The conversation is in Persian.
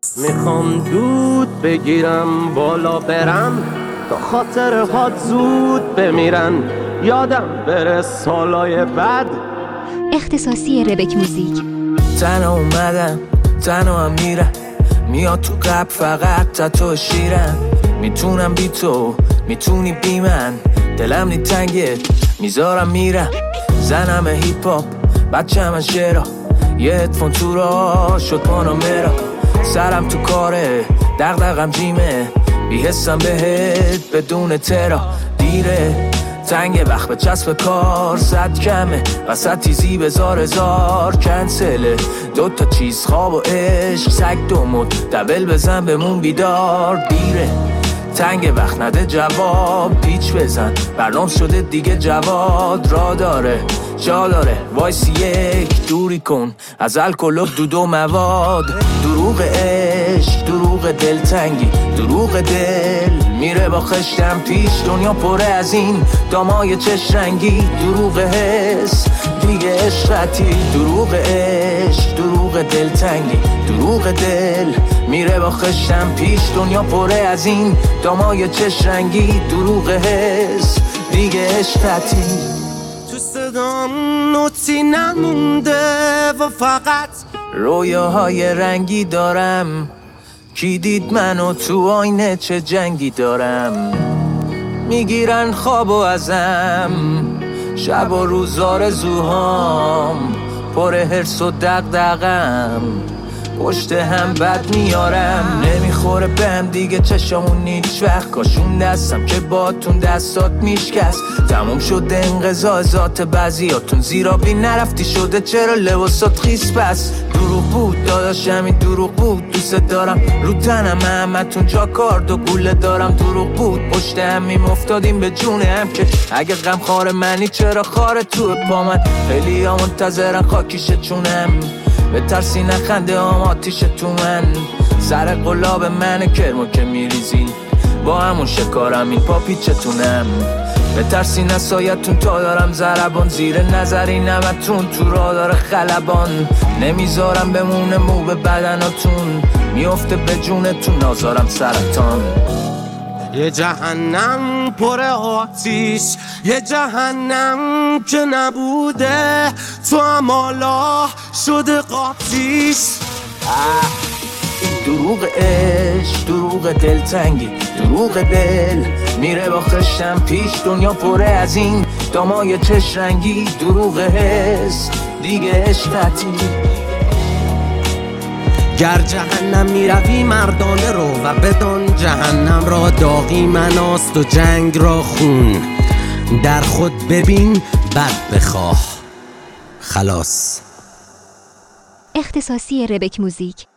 میخوام دود بگیرم بالا برم تا خاطرهات زود بمیرن، یادم بره سالای بد. اختصاصی ربک موزیک. تنها اومدم تنها هم میرم، میاد تو قلب فقط تو شیرم. میتونم بی تو میتونی بی من، دلم نی تنگه میذارم میرم. زنم هیپ هاپ بچه من شعرا، یه هدفون تو را شد پانامرا. سرم تو کاره دغدغم جیمه، بی حسم بهت بدون ترا. دیره تنگ وقت به چسب کار، صد کمه وسط تیزی بزار هزار کنسله. دوتا چیز خواب و عشق، سگ دومد دبل بزن بمون بیدار. دیره تنگ وقت نده جواب، پیچ بزن برنامه شده دیگه جواد. را داره جا داره وایسی یک دوری کن از الکل و دود و مواد. دروغ عشق دروغ دلتنگی دروغ دل میره با خشتم پیش. دنیا پره از این دامای چش رنگی، دروغ حس دیگه عشقتی. دروغ عشق دروغ دلتنگی دروغ دل میره با خشتم پیش. دنیا پره از این دامای چش رنگی، دروغ حس دیگه عشقتی. تو صدام نوتی نمونده و فقط رویاهای رنگی دارم، کی دید منو تو آینه چه جنگی دارم. میگیرن خوابو ازم شب و روز آرزوهام، پر حرص و دغدغم پشت هم بد میارم. نمیخوره بهم دیگه چشامون هیچ وقت، کاشون دستم که باتون دستات میشکست. تموم شده انقضا ذات بعضیاتون، زیرابی نرفتی شده چرا لباسات خیس پس. دروغ بود داداشم این دروغ بود، دوست دارم رو تنم همتون جا کارد و گوله دارم. دروغ بود پشت همیم افتادیم به جون هم، که اگه غم خار منی چرا خاره تو پا من. خیلی ها منتظرن خاکیشه چونم، به ترسی نخنده هم آتیشه تو من. سر قلاب من کرمو که میریزین، با همون شکارم این پا پیچتونم. به ترسی نسایتون تا دارم زربان، زیر نظری نمتون تو را داره خلبان. نمیذارم بمونه مو به بدناتون، میفته به جونتون نازارم سرطان. یه جهنم پر آتیش، یه جهنم که نبوده تو هم حالا شده قاطیش. دروغ عشق دروغ دلتنگی دروغ دل میره با خشتم پیش. دنیا پره از این دامای چش رنگی، دروغ حس دیگه عشقتی. گر جهنم میروی مردانه رو و بدان جهنم را داغی مناست و جنگ را خون. در خود ببین بد بخواه خلاص. اختصاصی ربک موزیک.